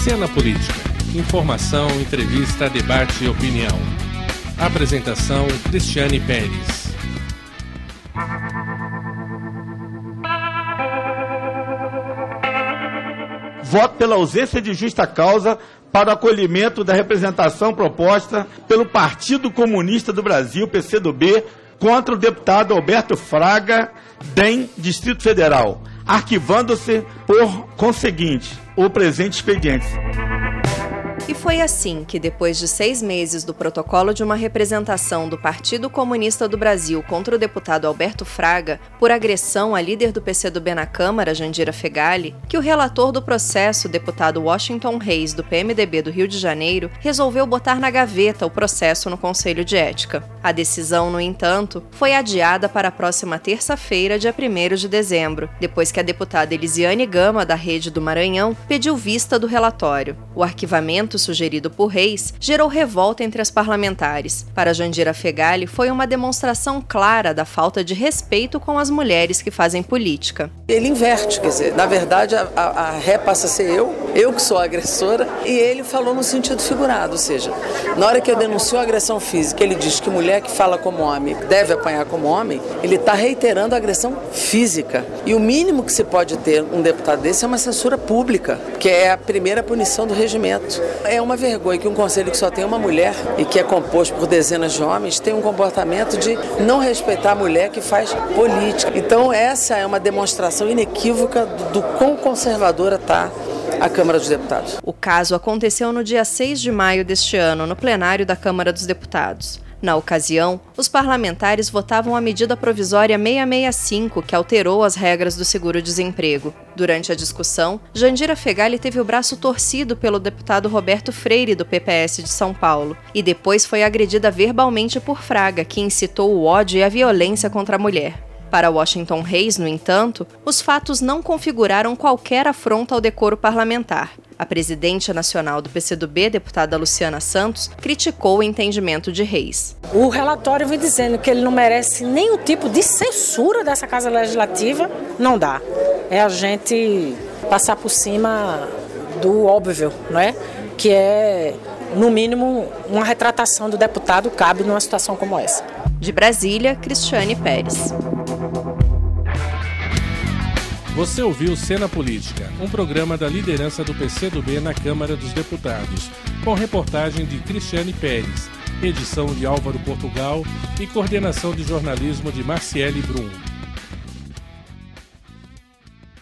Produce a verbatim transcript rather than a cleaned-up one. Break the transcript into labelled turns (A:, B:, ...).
A: Cena Política. Informação, entrevista, debate e opinião. Apresentação, Cristiane Pérez.
B: Voto pela ausência de justa causa para o acolhimento da representação proposta pelo Partido Comunista do Brasil, P C do B, contra o deputado Alberto Fraga, D E M, Distrito Federal, arquivando-se por conseguinte o presente expediente.
C: E foi assim que, depois de seis meses do protocolo de uma representação do Partido Comunista do Brasil contra o deputado Alberto Fraga, por agressão à líder do P C do B na Câmara, Jandira Fegali, que o relator do processo, deputado Washington Reis, do P M D B do Rio de Janeiro, resolveu botar na gaveta o processo no Conselho de Ética. A decisão, no entanto, foi adiada para a próxima terça-feira, dia primeiro de dezembro, depois que a deputada Elisiane Gama, da Rede do Maranhão, pediu vista do relatório. O arquivamento sugerido por Reis gerou revolta entre as parlamentares. Para Jandira Fegali, foi uma demonstração clara da falta de respeito com as mulheres que fazem política.
D: Ele inverte, quer dizer, na verdade a, a, a ré passa a ser eu, eu que sou a agressora, e ele falou no sentido figurado, ou seja, na hora que eu denuncio a agressão física, ele diz que mulher que fala como homem deve apanhar como homem, ele está reiterando a agressão física. E o mínimo que se pode ter um deputado desse é uma censura pública, que é a primeira punição do regimento. É uma vergonha que um conselho que só tem uma mulher e que é composto por dezenas de homens tenha um comportamento de não respeitar a mulher que faz política. Então essa é uma demonstração inequívoca do quão conservadora está a Câmara dos Deputados.
C: O caso aconteceu no dia seis de maio deste ano, no plenário da Câmara dos Deputados. Na ocasião, os parlamentares votavam a medida provisória seiscentos e sessenta e cinco, que alterou as regras do seguro-desemprego. Durante a discussão, Jandira Fegali teve o braço torcido pelo deputado Roberto Freire, do P P S de São Paulo, e depois foi agredida verbalmente por Fraga, que incitou o ódio e a violência contra a mulher. Para Washington Reis, no entanto, os fatos não configuraram qualquer afronta ao decoro parlamentar. A presidente nacional do P C do B, deputada Luciana Santos, criticou o entendimento de Reis.
E: O relatório vem dizendo que ele não merece nenhum tipo de censura dessa Casa Legislativa. Não dá. É a gente passar por cima do óbvio, não é? Que é, no mínimo, uma retratação do deputado cabe numa situação como essa.
C: De Brasília, Cristiane Pérez.
A: Você ouviu Cena Política, um programa da liderança do P C do B na Câmara dos Deputados, com reportagem de Cristiane Pérez, edição de Álvaro Portugal e coordenação de jornalismo de Marciele Brum.